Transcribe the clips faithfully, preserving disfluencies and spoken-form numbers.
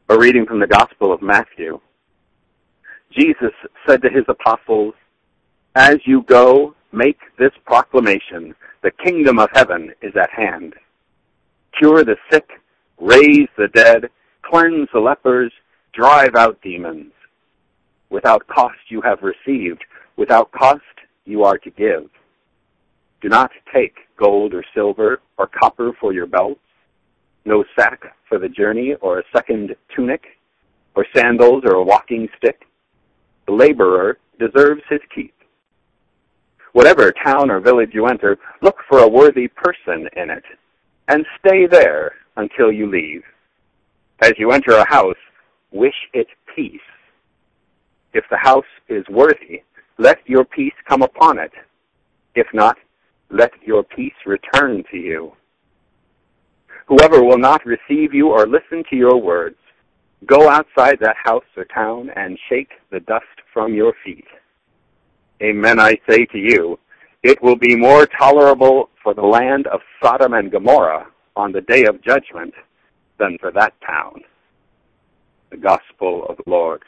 A reading from the Gospel of Matthew. Jesus said to his apostles, "As you go, make this proclamation, the kingdom of heaven is at hand. Cure the sick, raise the dead, cleanse the lepers, drive out demons. Without cost you have received, without cost you are to give. Do not take gold or silver or copper for your belts, no sack for the journey or a second tunic, or sandals or a walking stick. The laborer deserves his keep. Whatever town or village you enter, look for a worthy person in it, and stay there until you leave. As you enter a house, wish it peace. If the house is worthy, let your peace come upon it. If not, let your peace return to you. Whoever will not receive you or listen to your words, go outside that house or town and shake the dust from your feet. Amen, I say to you, it will be more tolerable for the land of Sodom and Gomorrah on the day of judgment than for that town." The Gospel of the Lord.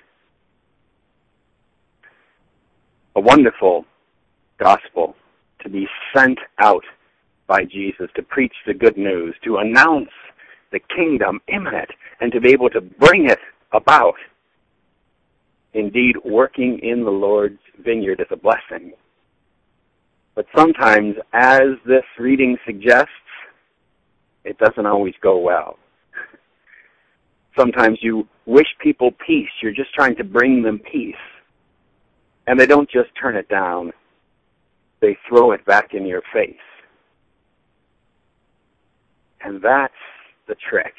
A wonderful gospel to be sent out by Jesus to preach the good news, to announce the kingdom imminent, and to be able to bring it about. Indeed, working in the Lord's vineyard is a blessing. But sometimes, as this reading suggests, it doesn't always go well. Sometimes you wish people peace. You're just trying to bring them peace. And they don't just turn it down. They throw it back in your face. And that's the trick.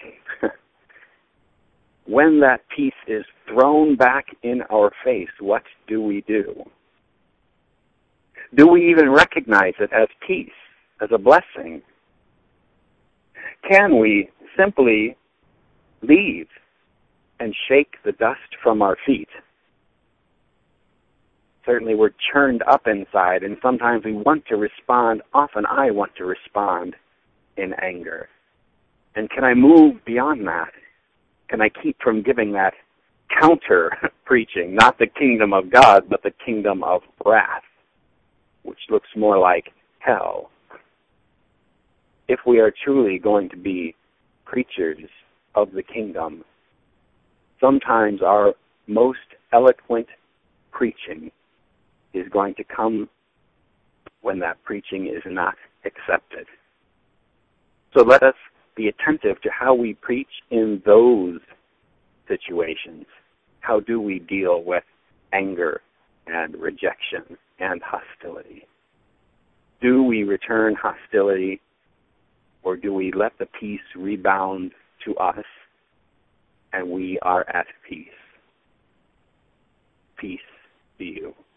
When that peace is thrown back in our face, what do we do? Do we even recognize it as peace, as a blessing? Can we simply leave and shake the dust from our feet? Certainly we're churned up inside, and sometimes we want to respond. Often I want to respond in anger. And can I move beyond that? Can I keep from giving that counter preaching, not the kingdom of God, but the kingdom of wrath, which looks more like hell? If we are truly going to be preachers of the kingdom, sometimes our most eloquent preaching is going to come when that preaching is not accepted. So let us be attentive to how we preach in those situations. How do we deal with anger and rejection and hostility? Do we return hostility, or do we let the peace rebound to us and we are at peace? Peace be you.